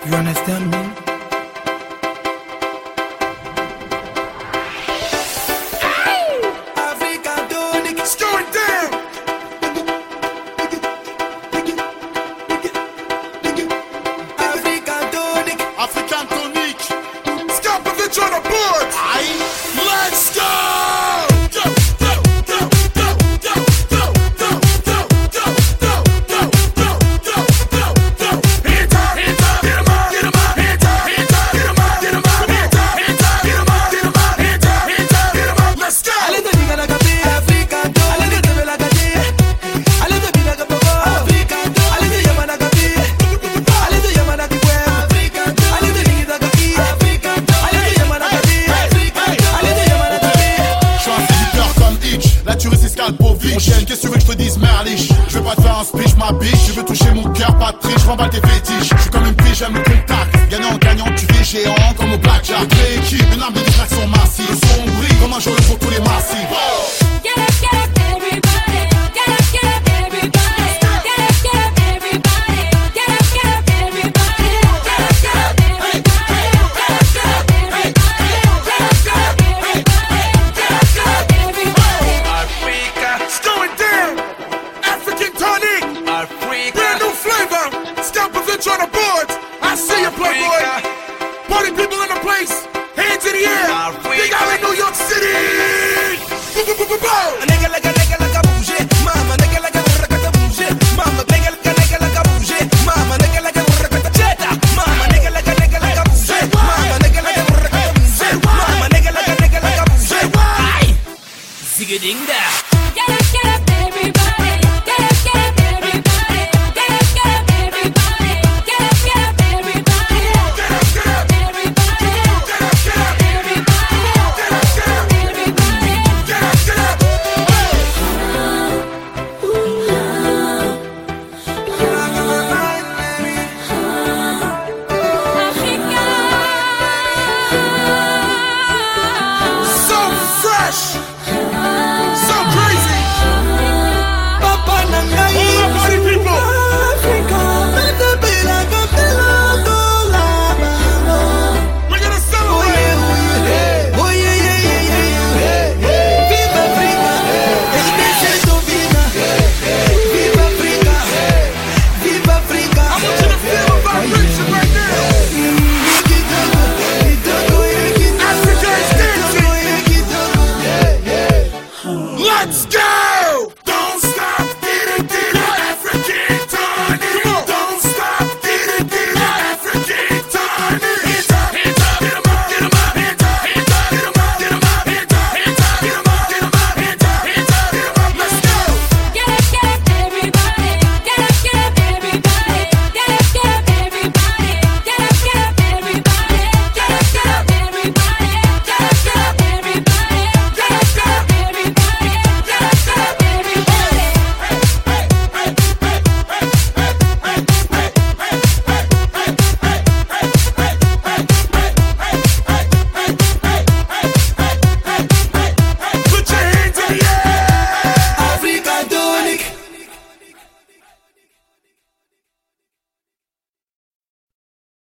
You understand me? Qu'est-ce que tu veux que je te dise, merliche? Je veux pas te faire un speech, ma biche. Je veux toucher mon cœur, pas de triche, je remballe tes fétiches. Je suis comme une pige, j'aime le contact. Gagnant, gagnant, tu fais géant comme au blackjack. L'équipe, une arme de distraction massive. Le son brille comme un journée pour tous les massifs. Get up, everybody. Get up, everybody. Get up, everybody. Get up, everybody. Get up, everybody. Get up, everybody. Get up, everybody. Get up, everybody. Africa, it's going down. African tonic. Africa, brand new flavor. Stampovich on the boards. I see you, Playboy. Party people in the place. Hands in the air. Big Island, New York City. A nigga like a bougie. Mama, nigga like a rakata bougie. Mama, nigga like a bougie. Mama, nigga like a rakata cheta. Mama, nigga like a bougie. Mama, nigga like a rakata bougie. Mama, nigga like a bougie. Aye. Zigga-ding da. Get up, everybody. Get up, everybody. Get up, everybody. Get up, everybody. Get up, everybody. Get up, everybody. Let's go!